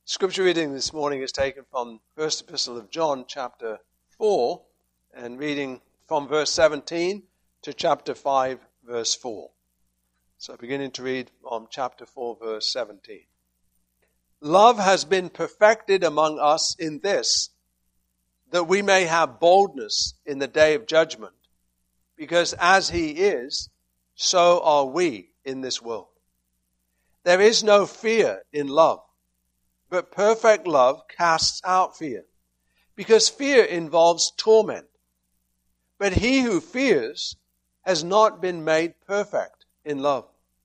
Scripture reading this morning is taken from First Epistle of John, chapter 4, and reading from verse 17 to chapter 5, verse 4. So beginning to read from chapter 4, verse 17. Love has been perfected among us in this, that we may have boldness in the day of judgment, because as He is, so are we in this world. There is no fear in love, but perfect love casts out fear, because fear involves torment. But he who fears has not been made perfect in love.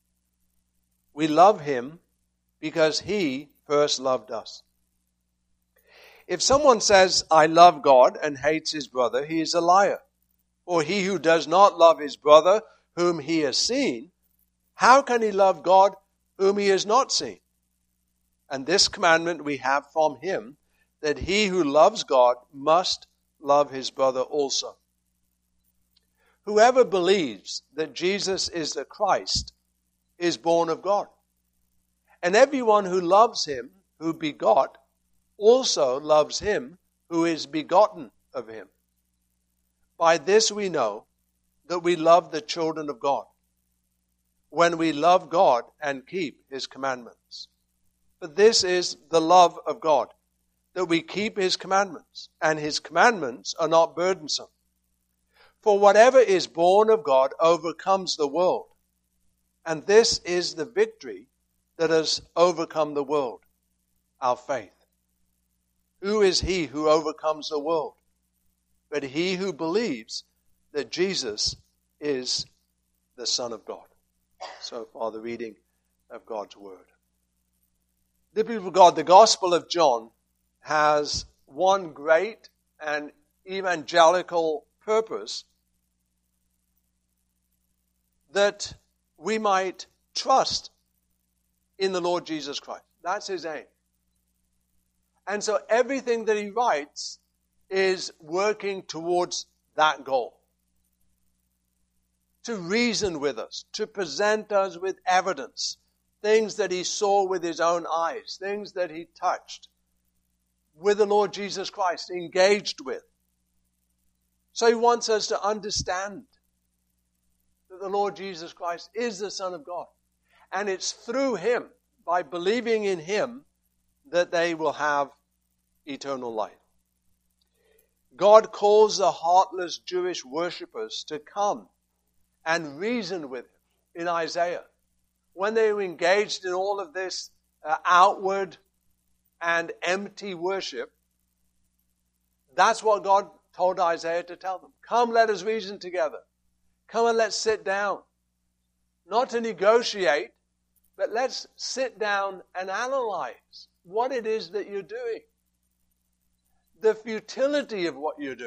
We love Him because He first loved us. If someone says, "I love God," and hates his brother, he is a liar. For he who does not love his brother whom he has seen, how can he love God whom he has not seen? And this commandment we have from Him, that he who loves God must love his brother also. Whoever believes that Jesus is the Christ is born of God. And everyone who loves Him who begot also loves Him who is begotten of Him. By this we know that we love the children of God, when we love God and keep His commandments. But this is the love of God, that we keep His commandments, and His commandments are not burdensome. For whatever is born of God overcomes the world, and this is the victory that has overcome the world, our faith. Who is he who overcomes the world? But he who believes that Jesus is the Son of God. So far the reading of God's Word. Dear people of God, the Gospel of John has one great and evangelical purpose, that we might trust in the Lord Jesus Christ. That's his aim. And so everything that he writes is working towards that goal. To reason with us, to present us with evidence, things that he saw with his own eyes, things that he touched with the Lord Jesus Christ, engaged with. So he wants us to understand that the Lord Jesus Christ is the Son of God. And it's through Him, by believing in Him, that they will have eternal life. God calls the heartless Jewish worshippers to come and reason with Him in Isaiah. When they were engaged in all of this outward and empty worship, that's what God told Isaiah to tell them. Come, let us reason together. Come and let's sit down. Not to negotiate, but let's sit down and analyze what it is that you're doing. The futility of what you're doing.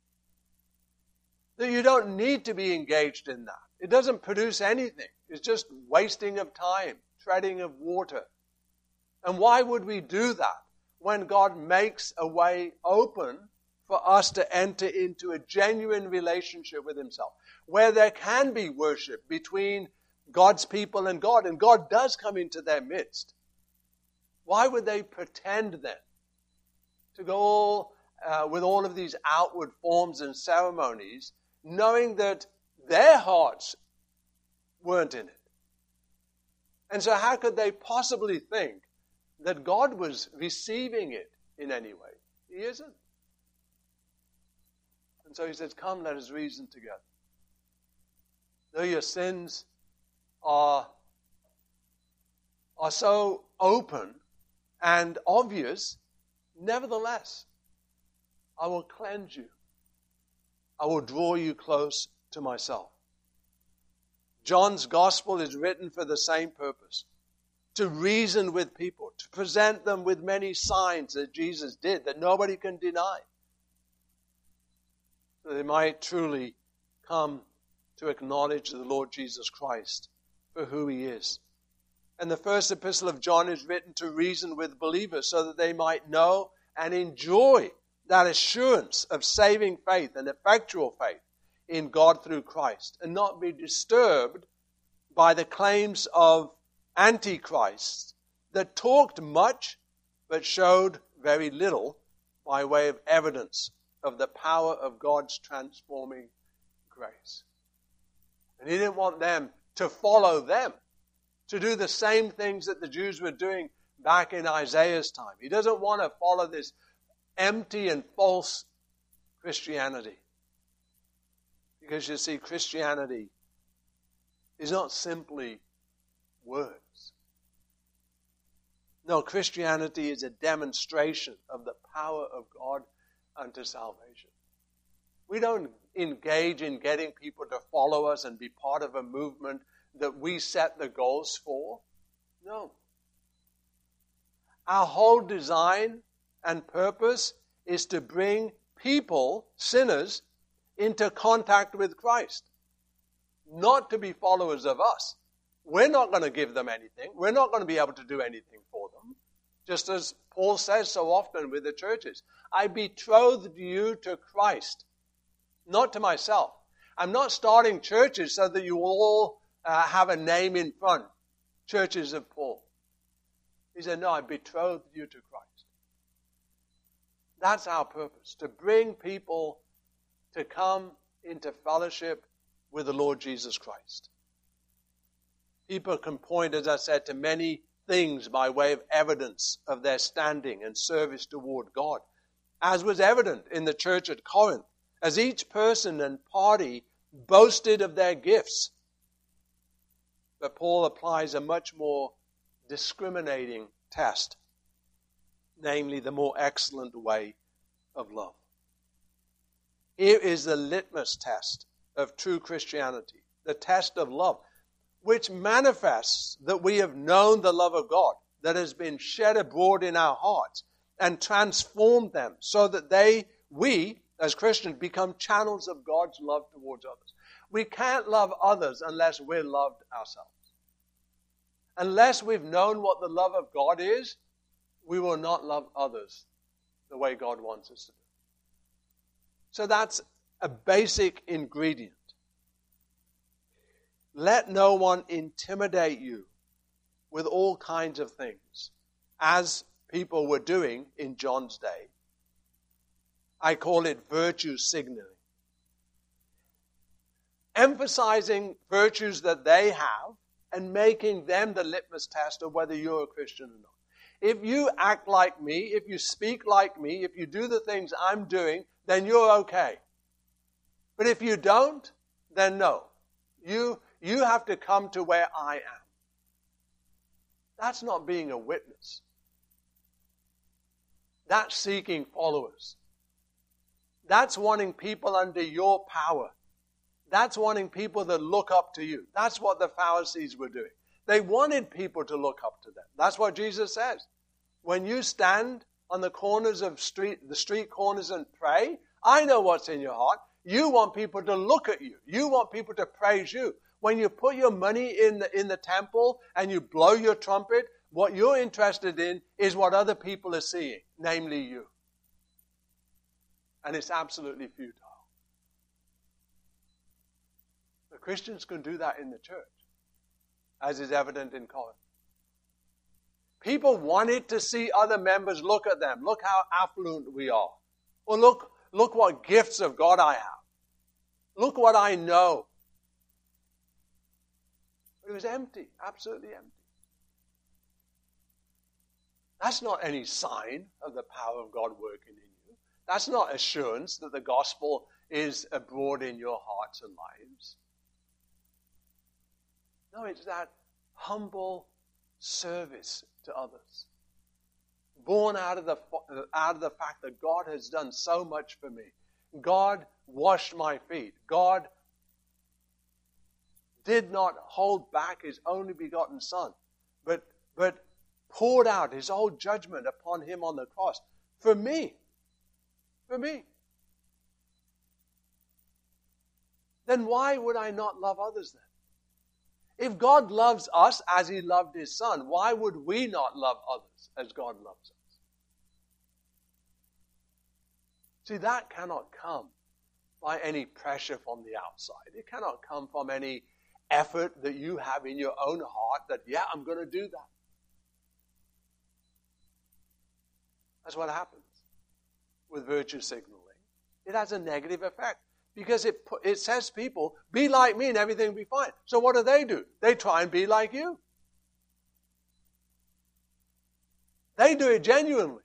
That you don't need to be engaged in that. It doesn't produce anything. It's just wasting of time, treading of water. And why would we do that when God makes a way open for us to enter into a genuine relationship with Himself, where there can be worship between God's people and God does come into their midst? Why would they pretend then to go with all of these outward forms and ceremonies, knowing that their hearts weren't in it? And so how could they possibly think that God was receiving it in any way? He isn't. And so He says, come, let us reason together. Though your sins are so open and obvious, nevertheless, I will cleanse you. I will draw you close to myself. John's gospel is written for the same purpose. To reason with people, to present them with many signs that Jesus did, that nobody can deny. So they might truly come to acknowledge the Lord Jesus Christ for who He is. And the first epistle of John is written to reason with believers so that they might know and enjoy that assurance of saving faith and effectual faith in God through Christ, and not be disturbed by the claims of antichrists that talked much but showed very little by way of evidence of the power of God's transforming grace. And he didn't want them to follow them, to do the same things that the Jews were doing back in Isaiah's time. He doesn't want to follow this empty and false Christianity. Because you see, Christianity is not simply words. No, Christianity is a demonstration of the power of God unto salvation. We don't engage in getting people to follow us and be part of a movement that we set the goals for. No. Our whole design and purpose is to bring people, sinners, into contact with Christ. Not to be followers of us. We're not going to give them anything. We're not going to be able to do anything for them. Just as Paul says so often with the churches. I betrothed you to Christ, not to myself. I'm not starting churches so that you all have a name in front. Churches of Paul. He said, no, I betrothed you to Christ. That's our purpose, to bring people to come into fellowship with the Lord Jesus Christ. People can point, as I said, to many things by way of evidence of their standing and service toward God, as was evident in the church at Corinth, as each person and party boasted of their gifts. But Paul applies a much more discriminating test, namely the more excellent way of love. Here is the litmus test of true Christianity, the test of love, which manifests that we have known the love of God that has been shed abroad in our hearts and transformed them so that we, as Christians, become channels of God's love towards others. We can't love others unless we're loved ourselves. Unless we've known what the love of God is, we will not love others the way God wants us to do. So that's a basic ingredient. Let no one intimidate you with all kinds of things, as people were doing in John's day. I call it virtue signaling. Emphasizing virtues that they have and making them the litmus test of whether you're a Christian or not. If you act like me, if you speak like me, if you do the things I'm doing, then you're okay. But if you don't, then no. You have to come to where I am. That's not being a witness. That's seeking followers. That's wanting people under your power. That's wanting people that look up to you. That's what the Pharisees were doing. They wanted people to look up to them. That's what Jesus says. When you stand on the corners of the street corners and pray, I know what's in your heart. You want people to look at you. You want people to praise you. When you put your money in the temple and you blow your trumpet, what you're interested in is what other people are seeing, namely you. And it's absolutely futile. The Christians can do that in the church, as is evident in Corinth. People wanted to see other members look at them. Look how affluent we are. Or look what gifts of God I have. Look what I know. But it was empty, absolutely empty. That's not any sign of the power of God working in you. That's not assurance that the gospel is abroad in your hearts and lives. No, it's that humble service to others. Born out of the fact that God has done so much for me. God washed my feet. God did not hold back his only begotten Son, but poured out his whole judgment upon him on the cross for me. For me. Then why would I not love others then? If God loves us as he loved his Son, why would we not love others as God loves us? See, that cannot come by any pressure from the outside. It cannot come from any effort that you have in your own heart that, yeah, I'm going to do that. That's what happens with virtue signaling. It has a negative effect because it says to people, be like me and everything will be fine. So what do? They try and be like you. They do it genuinely.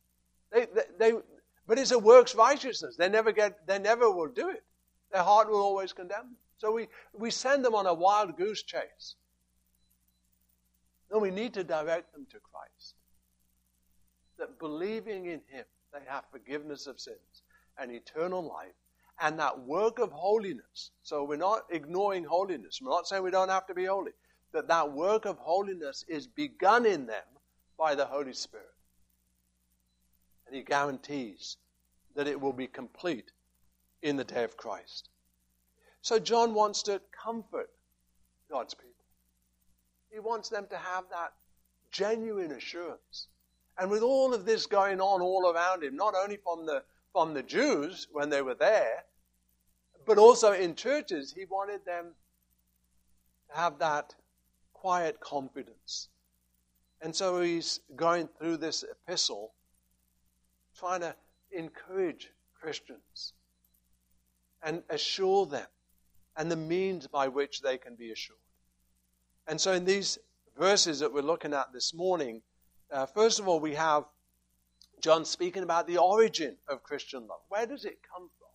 But it's a works righteousness. They never will do it. Their heart will always condemn them. So we send them on a wild goose chase. No, we need to direct them to Christ. That believing in Him, they have forgiveness of sins and eternal life, and that work of holiness. So we're not ignoring holiness. We're not saying we don't have to be holy. That work of holiness is begun in them by the Holy Spirit. And He guarantees that it will be complete in the day of Christ. So John wants to comfort God's people. He wants them to have that genuine assurance. And with all of this going on all around him, not only from the Jews when they were there, but also in churches, he wanted them to have that quiet confidence. And so he's going through this epistle, trying to encourage Christians and assure them, and the means by which they can be assured. And so in these verses that we're looking at this morning, first of all, we have John speaking about the origin of Christian love. Where does it come from?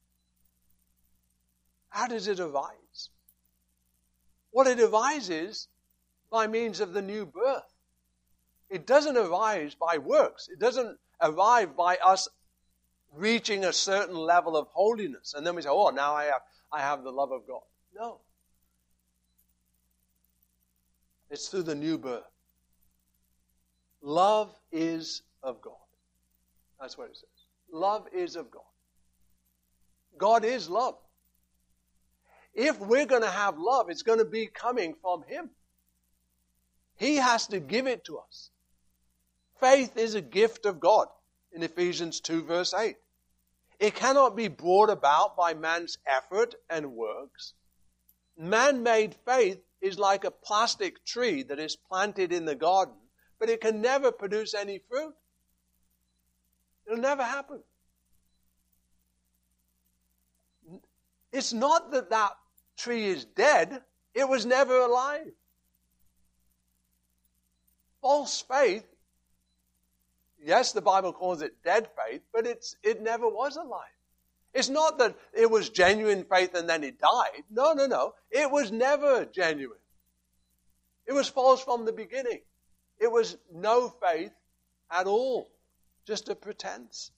How does it arise? Well, it arises by means of the new birth. It doesn't arise by works. It doesn't arrive by us reaching a certain level of holiness. And then we say, oh, now I have the love of God. No. It's through the new birth. Love is of God. That's what it says. Love is of God. God is love. If we're going to have love, it's going to be coming from Him. He has to give it to us. Faith is a gift of God in Ephesians 2 verse 8. It cannot be brought about by man's effort and works. Man-made faith is like a plastic tree that is planted in the garden, but it can never produce any fruit. It'll never happen. It's not that that tree is dead. It was never alive. False faith, yes, the Bible calls it dead faith, but it never was alive. It's not that it was genuine faith and then it died. No. It was never genuine. It was false from the beginning. It was no faith at all. Just a pretense.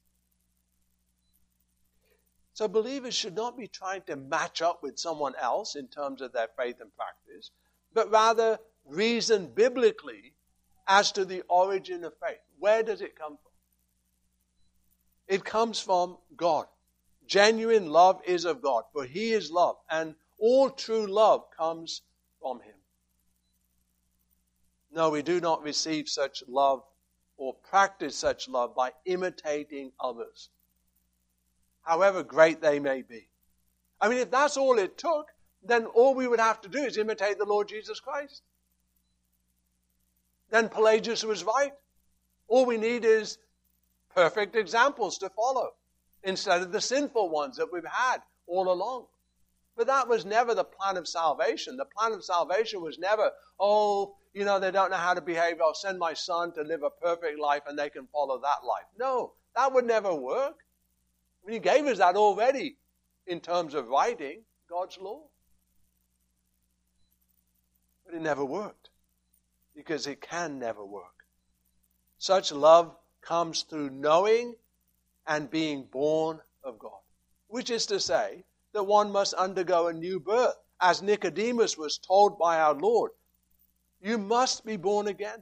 So believers should not be trying to match up with someone else in terms of their faith and practice, but rather reason biblically as to the origin of faith. Where does it come from? It comes from God. Genuine love is of God, for He is love, and all true love comes from Him. No, we do not receive such love or practice such love by imitating others, however great they may be. I mean, if that's all it took, then all we would have to do is imitate the Lord Jesus Christ. Then Pelagius was right. All we need is perfect examples to follow instead of the sinful ones that we've had all along. But that was never the plan of salvation. The plan of salvation was never, they don't know how to behave. I'll send my son to live a perfect life and they can follow that life. No, that would never work. I mean, He gave us that already in terms of writing God's law. But it never worked because it can never work. Such love comes through knowing and being born of God, which is to say that one must undergo a new birth. As Nicodemus was told by our Lord, you must be born again.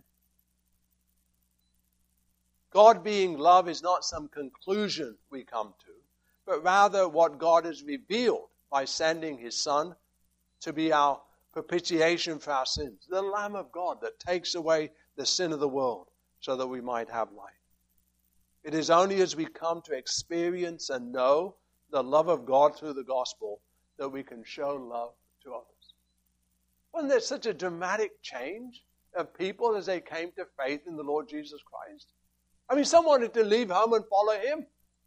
God being love is not some conclusion we come to, but rather what God has revealed by sending His Son to be our propitiation for our sins, the Lamb of God that takes away the sin of the world so that we might have life. It is only as we come to experience and know the love of God through the gospel that we can show love to others. Wasn't there such a dramatic change of people as they came to faith in the Lord Jesus Christ? I mean, some wanted to leave home and follow him.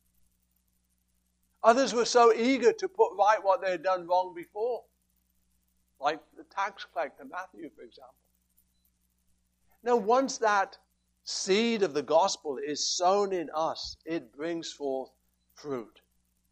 Others were so eager to put right what they had done wrong before. Like the tax collector, Matthew, for example. Now, once that seed of the gospel is sown in us, it brings forth fruit.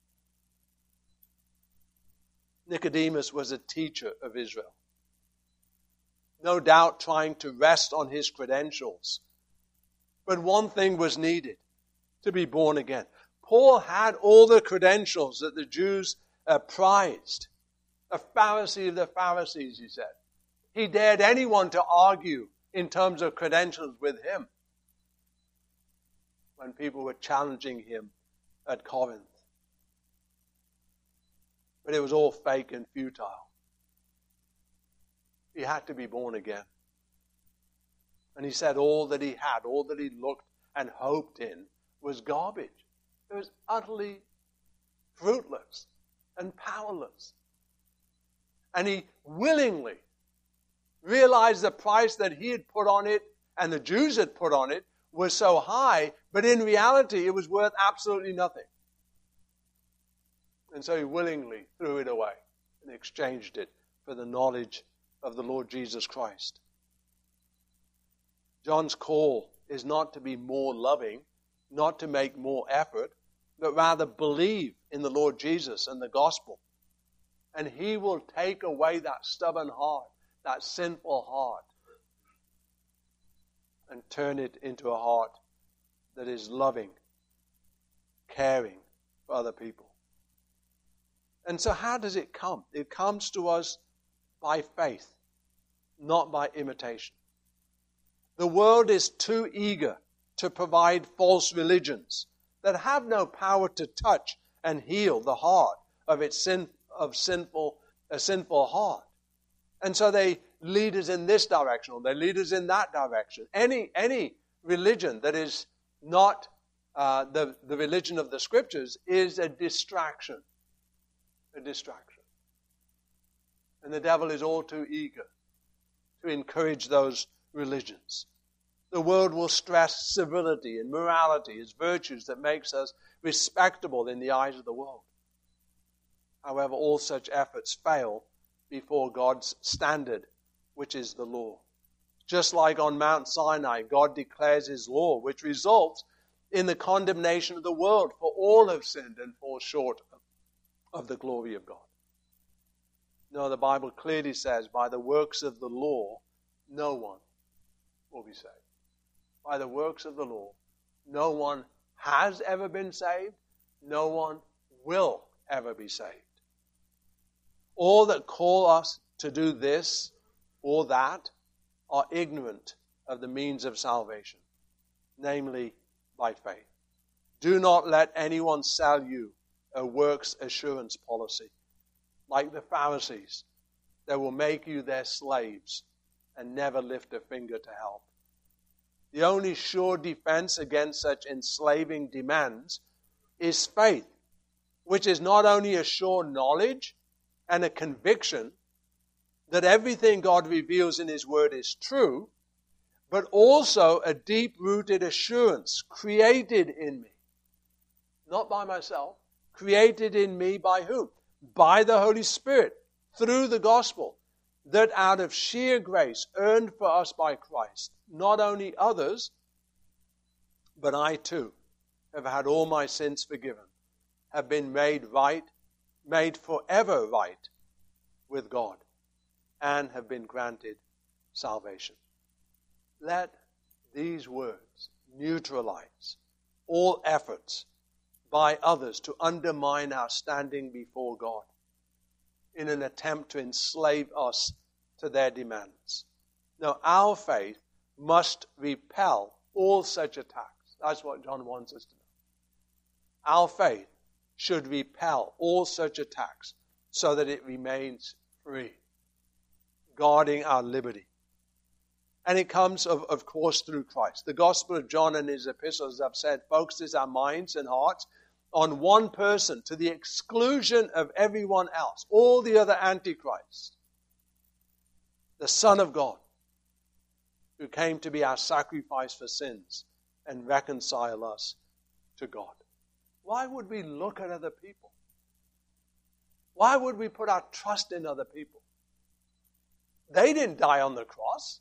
Nicodemus was a teacher of Israel. No doubt trying to rest on his credentials. But one thing was needed: to be born again. Paul had all the credentials that the Jews prized. A Pharisee of the Pharisees, he said. He dared anyone to argue in terms of credentials with him when people were challenging him at Corinth. But it was all fake and futile. He had to be born again. And he said all that he had, all that he looked and hoped in, was garbage. It was utterly fruitless and powerless. And he willingly realized the price that he had put on it and the Jews had put on it was so high, but in reality it was worth absolutely nothing. And so he willingly threw it away and exchanged it for the knowledge of the Lord Jesus Christ. John's call is not to be more loving, not to make more effort, but rather believe in the Lord Jesus and the gospel. And he will take away that stubborn heart, that sinful heart, and turn it into a heart that is loving, caring for other people. And so how does it come? It comes to us by faith, not by imitation. The world is too eager to provide false religions that have no power to touch and heal the heart of its sinful heart. And so they lead us in this direction, or they lead us in that direction. Any religion that is not the religion of the Scriptures is a distraction. A distraction. And the devil is all too eager to encourage those religions. The world will stress civility and morality as virtues that makes us respectable in the eyes of the world. However, all such efforts fail before God's standard, which is the law. Just like on Mount Sinai, God declares his law, which results in the condemnation of the world, for all have sinned and fall short of the glory of God. No, the Bible clearly says, by the works of the law, no one will be saved. By the works of the law, no one has ever been saved. No one will ever be saved. All that call us to do this or that are ignorant of the means of salvation, namely by faith. Do not let anyone sell you a works assurance policy, like the Pharisees, that will make you their slaves and never lift a finger to help. The only sure defense against such enslaving demands is faith, which is not only a sure knowledge and a conviction that everything God reveals in his word is true, but also a deep-rooted assurance created in me. Not by myself. Created in me by whom? By the Holy Spirit, through the gospel, that out of sheer grace earned for us by Christ, not only others, but I too have had all my sins forgiven, have been made right, made forever right with God, and have been granted salvation. Let these words neutralize all efforts by others to undermine our standing before God in an attempt to enslave us to their demands. Now, our faith must repel all such attacks. That's what John wants us to know. Our faith should repel all such attacks so that it remains free, guarding our liberty. And it comes, of course, through Christ. The Gospel of John and his epistles, I've said, focuses our minds and hearts on one person to the exclusion of everyone else, all the other antichrists. The Son of God, who came to be our sacrifice for sins and reconcile us to God. Why would we look at other people? Why would we put our trust in other people? They didn't die on the cross.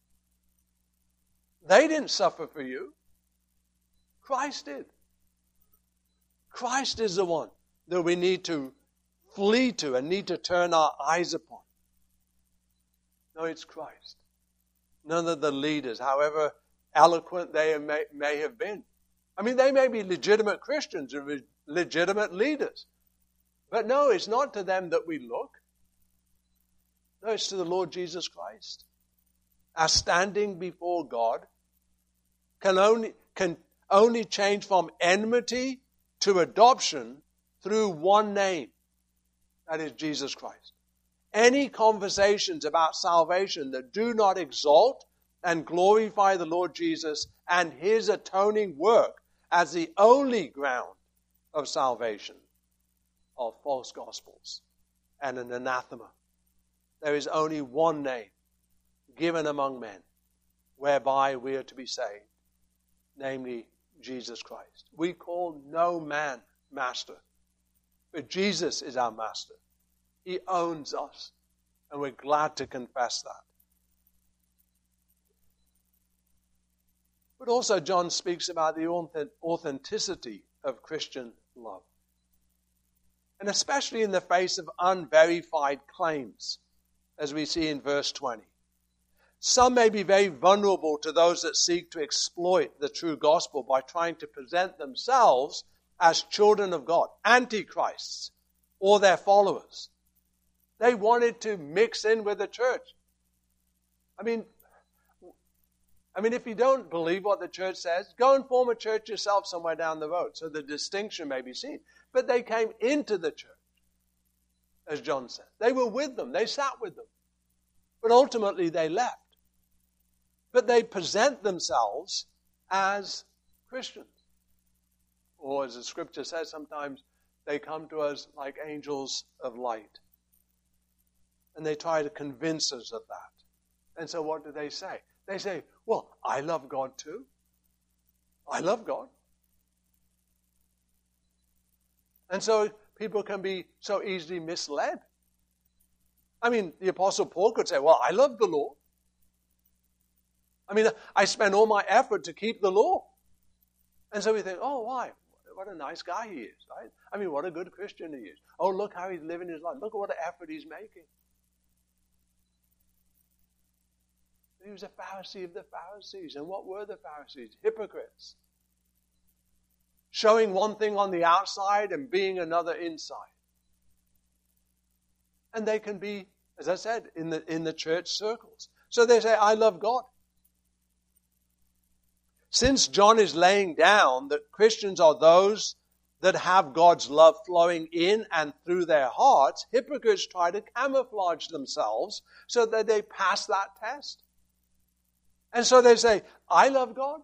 They didn't suffer for you. Christ did. Christ is the one that we need to flee to and need to turn our eyes upon. No, it's Christ. None of the leaders, however eloquent they may have been. I mean, they may be legitimate Christians or legitimate leaders. But no, it's not to them that we look. No, it's to the Lord Jesus Christ. Our standing before God can only change from enmity to adoption through one name. That is Jesus Christ. Any conversations about salvation that do not exalt and glorify the Lord Jesus and His atoning work as the only ground of salvation are false gospels and an anathema. There is only one name given among men whereby we are to be saved, namely Jesus Christ. We call no man master, but Jesus is our master. He owns us, and we're glad to confess that. But also John speaks about the authenticity of Christian love. And especially in the face of unverified claims, as we see in verse 20. Some may be very vulnerable to those that seek to exploit the true gospel by trying to present themselves as children of God, antichrists, or their followers. They wanted to mix in with the church. I mean, if you don't believe what the church says, go and form a church yourself somewhere down the road so the distinction may be seen. But they came into the church, as John said. They were with them. They sat with them. But ultimately they left. But they present themselves as Christians. Or as the scripture says, sometimes they come to us like angels of light. And they try to convince us of that. And so what do they say? They say, well, I love God too. I love God. And so people can be so easily misled. I mean, the Apostle Paul could say, well, I love the law. I mean, I spend all my effort to keep the law. And so we think, oh, why? What a nice guy he is, right? I mean, what a good Christian he is. Oh, look how he's living his life. Look at what an effort he's making. He was a Pharisee of the Pharisees. And what were the Pharisees? Hypocrites. Showing one thing on the outside and being another inside. And they can be, as I said, in the church circles. So they say, I love God. Since John is laying down that Christians are those that have God's love flowing in and through their hearts, hypocrites try to camouflage themselves so that they pass that test. And so they say, I love God.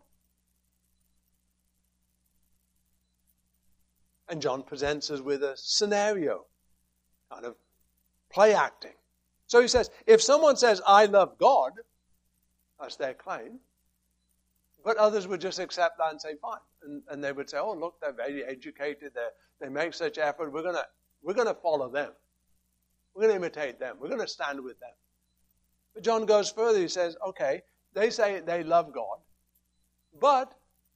And John presents us with a scenario, kind of play acting. So he says, if someone says, I love God, that's their claim, but others would just accept that and say, fine. And they would say, oh, look, they're very educated, they make such effort, we're going to follow them. We're going to imitate them. We're going to stand with them. But John goes further, he says, okay, they say they love God, but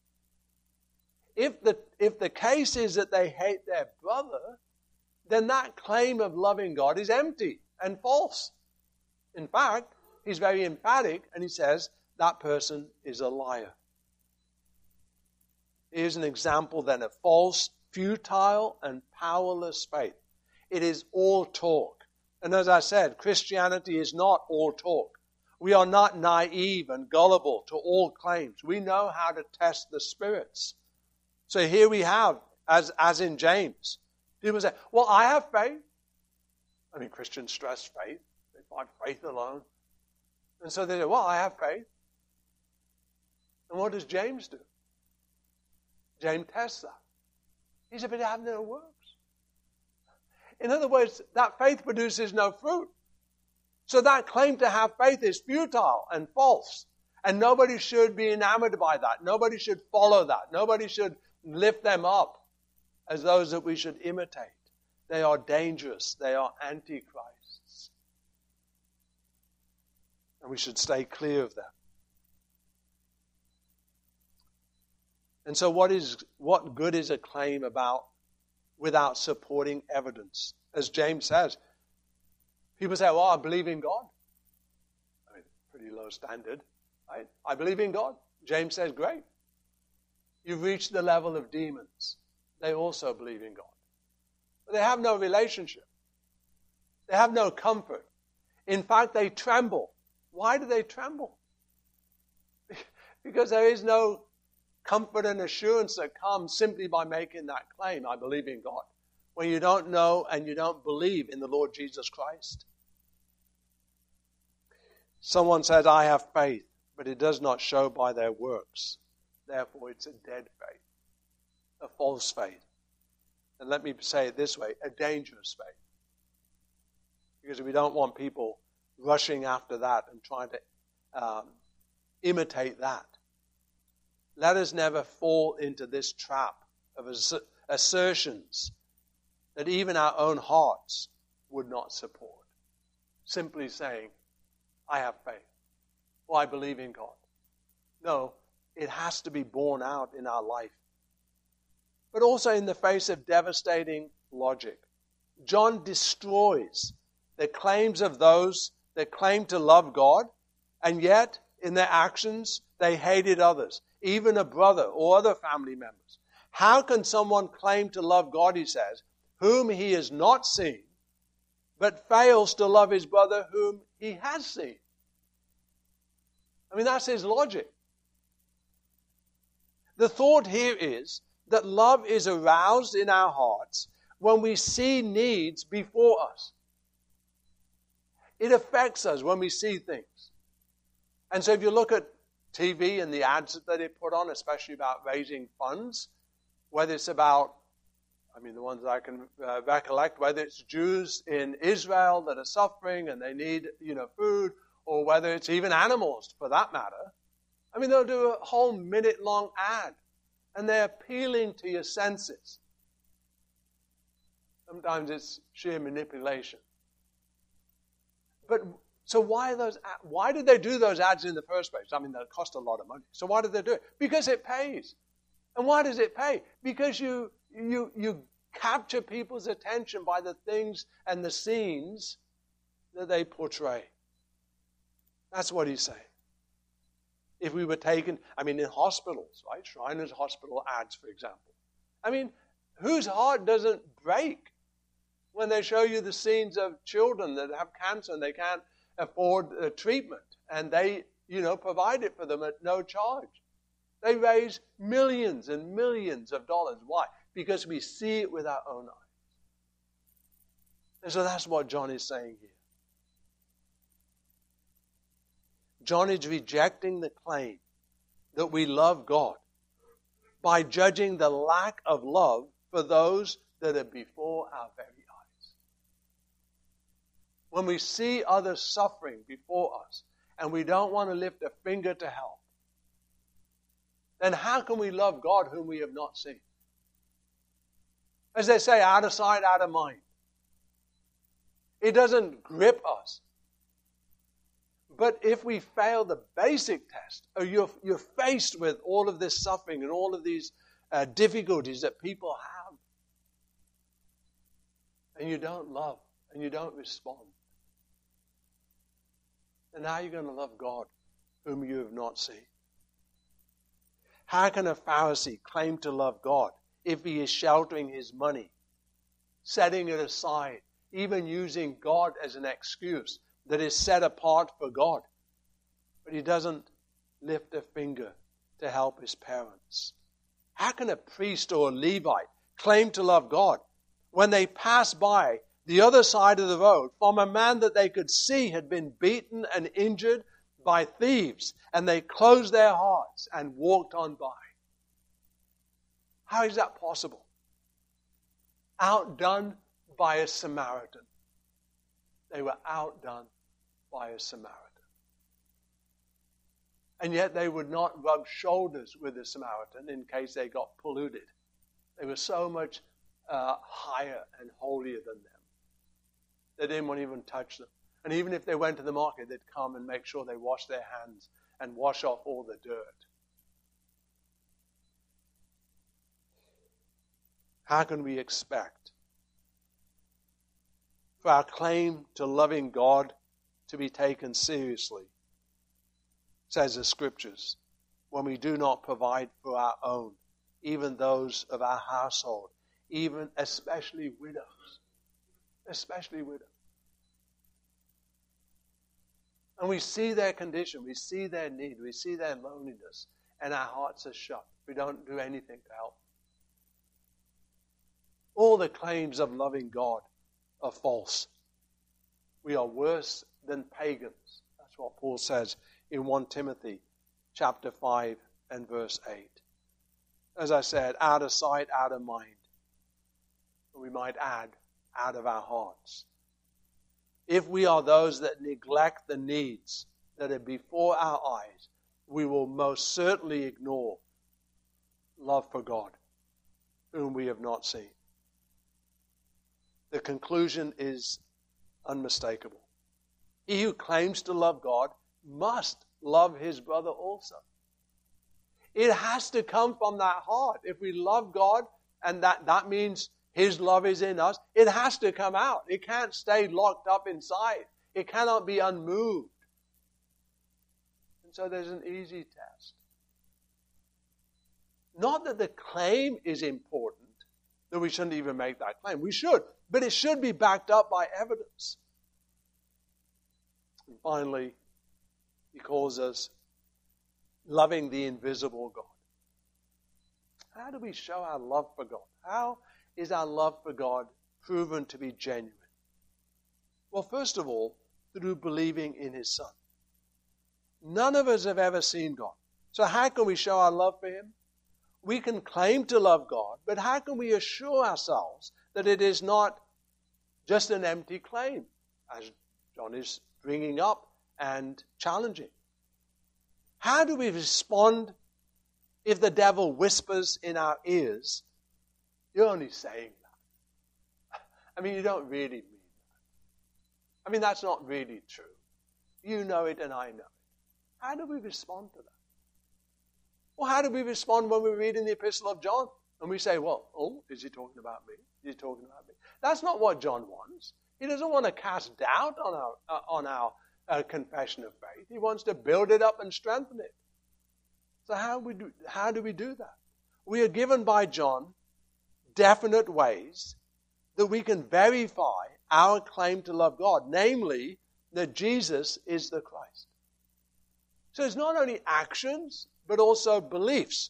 if the case is that they hate their brother, then that claim of loving God is empty and false. In fact, he's very emphatic and he says that person is a liar. Here's an example then of false, futile, and powerless faith. It is all talk. And as I said, Christianity is not all talk. We are not naive and gullible to all claims. We know how to test the spirits. So here we have, as in James, people say, well, I have faith. I mean, Christians stress faith. They find faith alone. And so they say, well, I have faith. And what does James do? James tests that. He said, but it has no works. In other words, that faith produces no fruit. So that claim to have faith is futile and false. And nobody should be enamored by that. Nobody should follow that. Nobody should lift them up as those that we should imitate. They are dangerous. They are antichrists. And we should stay clear of them. And so what good is a claim without supporting evidence? As James says, people say, well, I believe in God. I mean, pretty low standard, right? I believe in God. James says, great. You've reached the level of demons. They also believe in God. But they have no relationship. They have no comfort. In fact, they tremble. Why do they tremble? Because there is no comfort and assurance that comes simply by making that claim, I believe in God, when you don't know and you don't believe in the Lord Jesus Christ. Someone says, I have faith, but it does not show by their works. Therefore, it's a dead faith, a false faith. And let me say it this way, a dangerous faith. Because we don't want people rushing after that and trying to imitate that. Let us never fall into this trap of assertions that even our own hearts would not support. Simply saying, I have faith, or I believe in God. No, it has to be borne out in our life. But also in the face of devastating logic. John destroys the claims of those that claim to love God, and yet in their actions they hated others, even a brother or other family members. How can someone claim to love God, he says, whom he has not seen, but fails to love his brother whom he has seen? I mean, that's his logic. The thought here is that love is aroused in our hearts when we see needs before us. It affects us when we see things. And so if you look at TV and the ads that they put on, especially about raising funds, whether it's about, the ones that I can recollect, whether it's Jews in Israel that are suffering and they need, food, or whether it's even animals for that matter. They'll do a whole minute-long ad, and they're appealing to your senses. Sometimes it's sheer manipulation. But so why did they do those ads in the first place? They cost a lot of money. So why did they do it? Because it pays. And why does it pay? Because you capture people's attention by the things and the scenes that they portray. That's what he's saying. If we were taken, in hospitals, right? Shriners Hospital ads, for example. Whose heart doesn't break when they show you the scenes of children that have cancer and they can't afford treatment, and they, provide it for them at no charge. They raise millions and millions of dollars. Why? Because we see it with our own eyes. And so that's what John is saying here. John is rejecting the claim that we love God by judging the lack of love for those that are before our very eyes. When we see others suffering before us and we don't want to lift a finger to help, then how can we love God whom we have not seen? As they say, out of sight, out of mind. It doesn't grip us. But if we fail the basic test, or you're faced with all of this suffering and all of these difficulties that people have, and you don't love and you don't respond, then how are you going to love God whom you have not seen? How can a Pharisee claim to love God if he is sheltering his money, setting it aside, even using God as an excuse that is set apart for God, but he doesn't lift a finger to help his parents? How can a priest or a Levite claim to love God when they pass by the other side of the road from a man that they could see had been beaten and injured by thieves, and they closed their hearts and walked on by? How is that possible? Outdone by a Samaritan. They were outdone by a Samaritan. And yet they would not rub shoulders with the Samaritan in case they got polluted. They were so much higher and holier than them. They didn't want to even touch them. And even if they went to the market, they'd come and make sure they wash their hands and wash off all the dirt. How can we expect for our claim to loving God to be taken seriously, says the Scriptures, when we do not provide for our own, even those of our household, even especially widows? Especially widows. And we see their condition, we see their need, we see their loneliness, and our hearts are shut. We don't do anything to help. All the claims of loving God are false. We are worse than pagans. That's what Paul says in 1 Timothy chapter 5 and verse 8. As I said, out of sight, out of mind. We might add, out of our hearts. If we are those that neglect the needs that are before our eyes, we will most certainly ignore love for God, whom we have not seen. The conclusion is unmistakable. He who claims to love God must love his brother also. It has to come from that heart. If we love God, and that means His love is in us, it has to come out. It can't stay locked up inside. It cannot be unmoved. And so there's an easy test. Not that the claim is important, that we shouldn't even make that claim. We should, but it should be backed up by evidence. And finally, he calls us loving the invisible God. How do we show our love for God? How is our love for God proven to be genuine? Well, first of all, through believing in His Son. None of us have ever seen God. So how can we show our love for Him? We can claim to love God, but how can we assure ourselves that it is not just an empty claim, as John is bringing up and challenging? How do we respond if the devil whispers in our ears, "You're only saying that. I mean, you don't really mean that. I mean, that's not really true. You know it and I know it." How do we respond to that? Well, how do we respond when we read in the Epistle of John and we say, well, is he talking about me? Is he talking about me? That's not what John wants. He doesn't want to cast doubt on our confession of faith. He wants to build it up and strengthen it. So how do we do that? We are given by John definite ways that we can verify our claim to love God, namely that Jesus is the Christ. So it's not only actions, but also beliefs.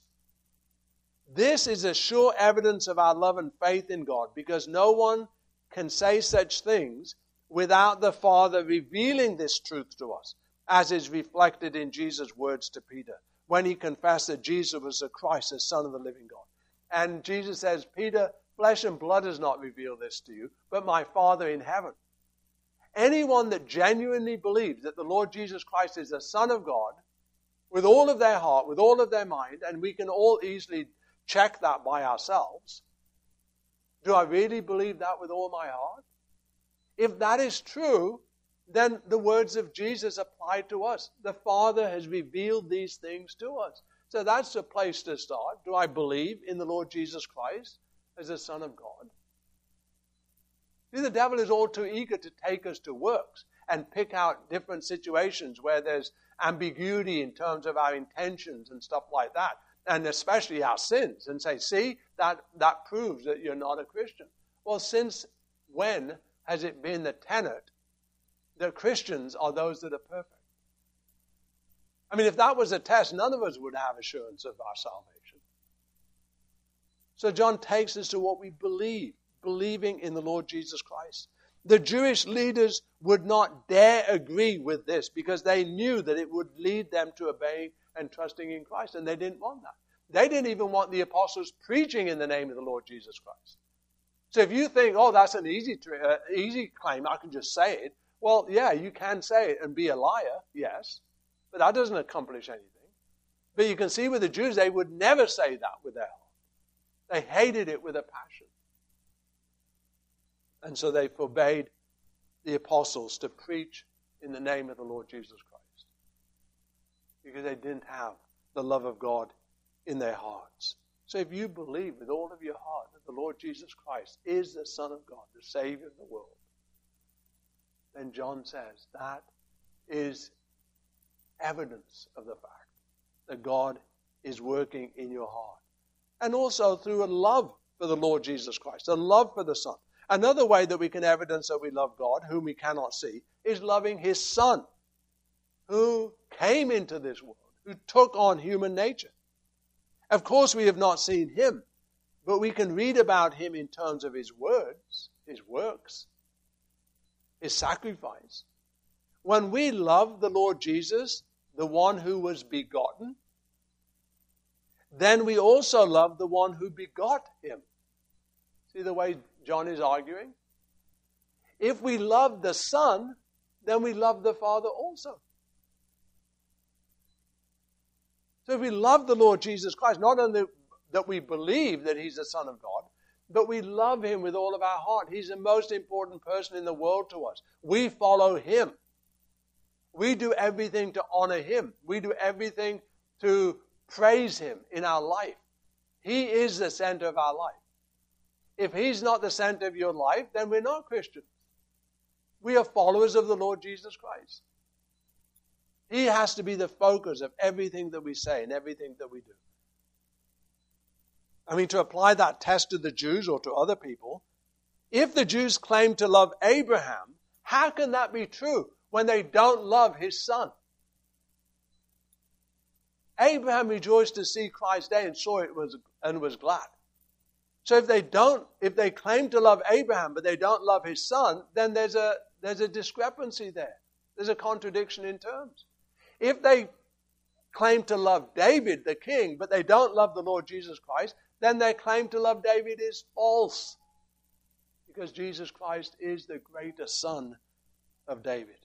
This is a sure evidence of our love and faith in God, because no one can say such things without the Father revealing this truth to us, as is reflected in Jesus' words to Peter, when he confessed that Jesus was the Christ, the Son of the living God. And Jesus says, "Peter, flesh and blood has not revealed this to you, but my Father in heaven." Anyone that genuinely believes that the Lord Jesus Christ is the Son of God, with all of their heart, with all of their mind, and we can all easily check that by ourselves. Do I really believe that with all my heart? If that is true, then the words of Jesus apply to us. The Father has revealed these things to us. So that's the place to start. Do I believe in the Lord Jesus Christ as the Son of God? See, the devil is all too eager to take us to works and pick out different situations where there's ambiguity in terms of our intentions and stuff like that, and especially our sins, and say, see, that proves that you're not a Christian. Well, since when has it been the tenet that Christians are those that are perfect? I mean, if that was a test, none of us would have assurance of our salvation. So John takes us to what we believe, believing in the Lord Jesus Christ. The Jewish leaders would not dare agree with this because they knew that it would lead them to obeying and trusting in Christ, and they didn't want that. They didn't even want the apostles preaching in the name of the Lord Jesus Christ. So if you think, that's an easy claim, I can just say it. Well, yeah, you can say it and be a liar, yes, but that doesn't accomplish anything. But you can see with the Jews, they would never say that with their heart. They hated it with a passion. And so they forbade the apostles to preach in the name of the Lord Jesus Christ, because they didn't have the love of God in their hearts. So if you believe with all of your heart that the Lord Jesus Christ is the Son of God, the Savior of the world, then John says that is evidence of the fact that God is working in your heart. And also through a love for the Lord Jesus Christ, a love for the Son. Another way that we can evidence that we love God, whom we cannot see, is loving His Son, who came into this world, who took on human nature. Of course, we have not seen Him, but we can read about Him in terms of His words, His works, His sacrifice. When we love the Lord Jesus, the one who was begotten, then we also love the one who begot Him. See the way John is arguing? If we love the Son, then we love the Father also. So if we love the Lord Jesus Christ, not only that we believe that He's the Son of God, but we love Him with all of our heart. He's the most important person in the world to us. We follow Him. We do everything to honor Him. We do everything to praise Him in our life. He is the center of our life. If He's not the center of your life, then we're not Christians. We are followers of the Lord Jesus Christ. He has to be the focus of everything that we say and everything that we do. I mean, to apply that test to the Jews or to other people, if the Jews claim to love Abraham, how can that be true when they don't love his son? Abraham rejoiced to see Christ's day and saw it and was glad. So if they claim to love Abraham but they don't love his son, then there's a discrepancy there. There's a contradiction in terms. If they claim to love David, the king, but they don't love the Lord Jesus Christ, then their claim to love David is false. Because Jesus Christ is the greater son of David.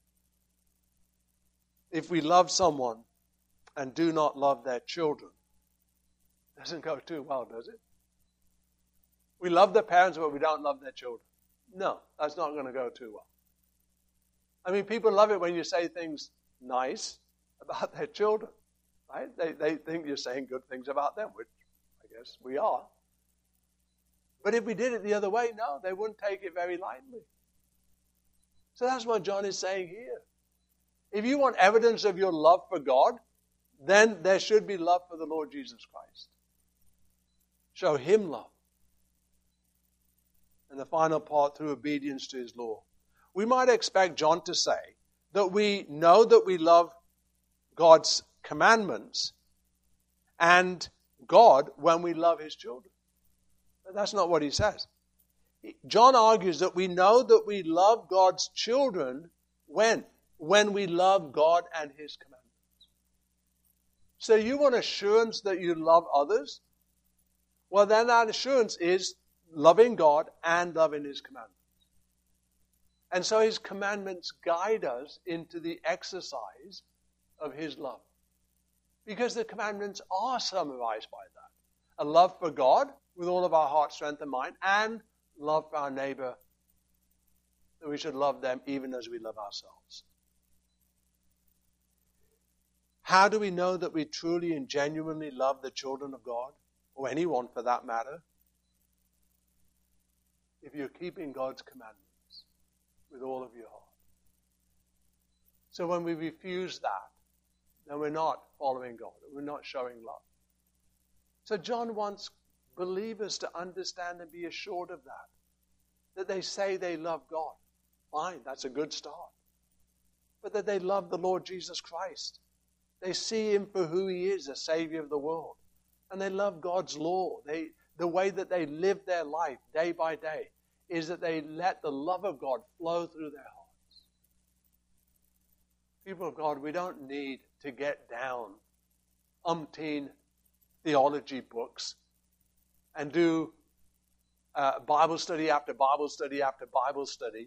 If we love someone and do not love their children, it doesn't go too well, does it? We love their parents, but we don't love their children. No, that's not going to go too well. I mean, people love it when you say things nice about their children, right? They think you're saying good things about them, which I guess we are. But if we did it the other way, no, they wouldn't take it very lightly. So that's what John is saying here. If you want evidence of your love for God, then there should be love for the Lord Jesus Christ. Show Him love. And the final part, through obedience to His law. We might expect John to say that we know that we love God's commandments and God when we love His children. But that's not what he says. John argues that we know that we love God's children when we love God and His commandments. So you want assurance that you love others? Well, then that assurance is loving God and loving His commandments. And so His commandments guide us into the exercise of His love. Because the commandments are summarized by that. A love for God with all of our heart, strength, and mind, and love for our neighbor, that we should love them even as we love ourselves. How do we know that we truly and genuinely love the children of God, or anyone for that matter? If you're keeping God's commandments with all of your heart. So when we refuse that, then we're not following God. We're not showing love. So John wants believers to understand and be assured of that. That they say they love God. Fine, that's a good start. But that they love the Lord Jesus Christ. They see Him for who He is, the Savior of the world. And they love God's law. The way that they live their life day by day is that they let the love of God flow through their hearts. People of God, we don't need to get down umpteen theology books and do Bible study after Bible study after Bible study.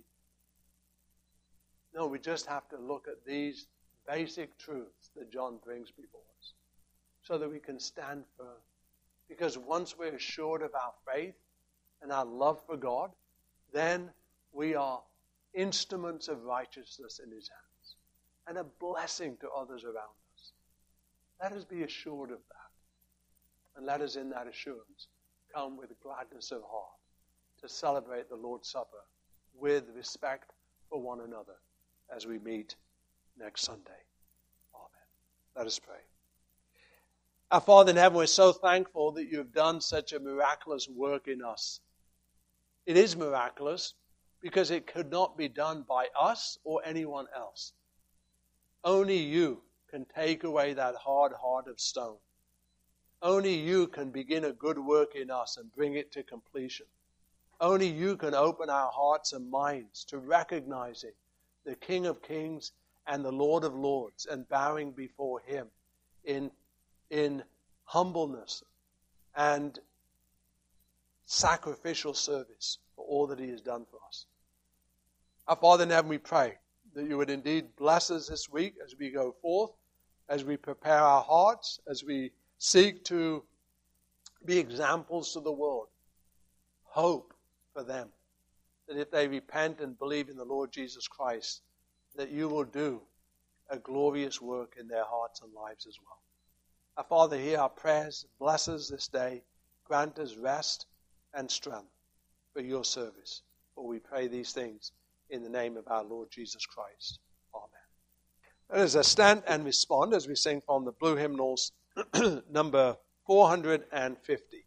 No, we just have to look at these basic truths that John brings before us. so that we can stand firm. Because once we're assured of our faith and our love for God, then we are instruments of righteousness in His hands and a blessing to others around us. Let us be assured of that. And let us in that assurance come with gladness of heart to celebrate the Lord's Supper with respect for one another as we meet next Sunday. Amen. Let us pray. Our Father in heaven, we're so thankful that you have done such a miraculous work in us. It is miraculous because it could not be done by us or anyone else. Only you can take away that hard heart of stone. Only you can begin a good work in us and bring it to completion. Only you can open our hearts and minds to recognizing the King of Kings and the Lord of Lords and bowing before Him in humbleness and sacrificial service for all that He has done for us. Our Father in heaven, we pray that you would indeed bless us this week as we go forth, as we prepare our hearts, as we seek to be examples to the world. Hope for them, that if they repent and believe in the Lord Jesus Christ, that you will do a glorious work in their hearts and lives as well. Our Father, hear our prayers. Bless us this day. Grant us rest and strength for your service. For we pray these things in the name of our Lord Jesus Christ. Amen. Let us stand and respond as we sing from the Blue Hymnals, number 450.